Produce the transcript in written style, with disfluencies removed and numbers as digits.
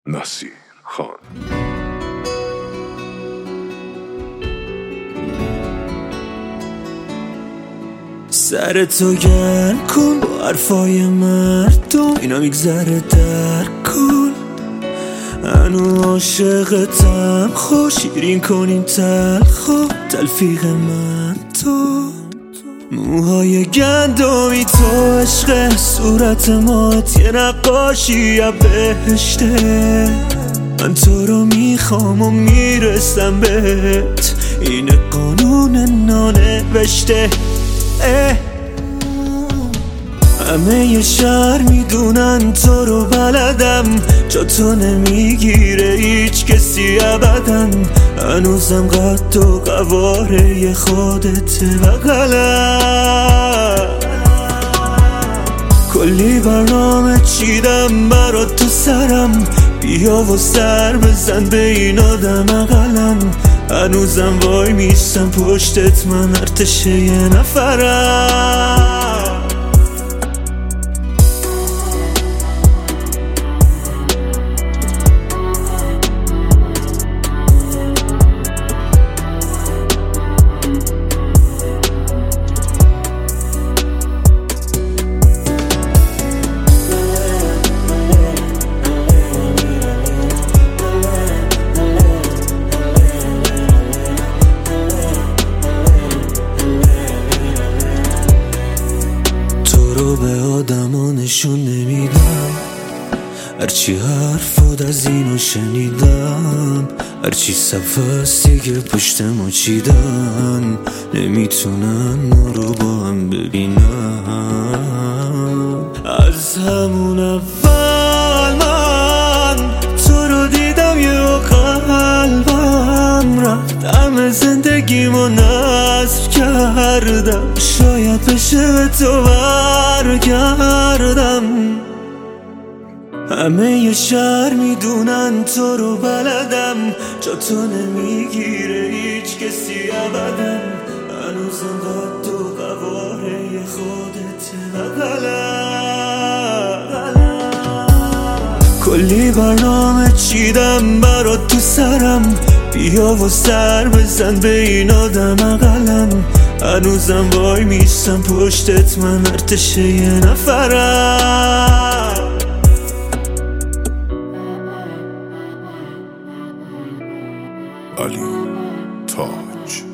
نصیر خان. سر تو گرم کن با حرفای مردم، اینا میگذره در کل. هنو عاشقتم، خوش شیرین کنیم تلخو تلفیق من تو. موهای گندمی تو عشق، صورت مات یه نقاشی یا بهشته. من تو رو میخوام و میرسم بهت، این قانون نانوشته. همه ی شهر میدونن تو رو بلدم، جا تو نمیگیره هیچ کسی ابدا. هنوزم قد و قواره خودت بغلم. کلی برنامه چیدم برات تو سرم، بیا و سر بزن به این آدم اقلم. هنوزم وای میستم پشتت، من ارتش یه نفرم. به آدما نشون نمیدم، هرچی حرفات از اینو شنیدم. هرچی صفحه که پشت ما چیدن، نمیتونن ما رو با هم ببینن. از همون اول من تو رو دیدم، یه قلبم رفت، همه زندگیمو نصف کردم. شاید بشه به تو برگردم. همه ی شهر میدونن تو رو بلدم، جا تو نمیگیره هیچ کسی ابدا. هنوزم قد و قواره خودت بغلم. کلی برنامه چیدم برات تو سرم، بیا و سر بزن به این آدم اقلم. هنوزم وای میستم پشتت، من ارتش یه نفرم. علی تاج.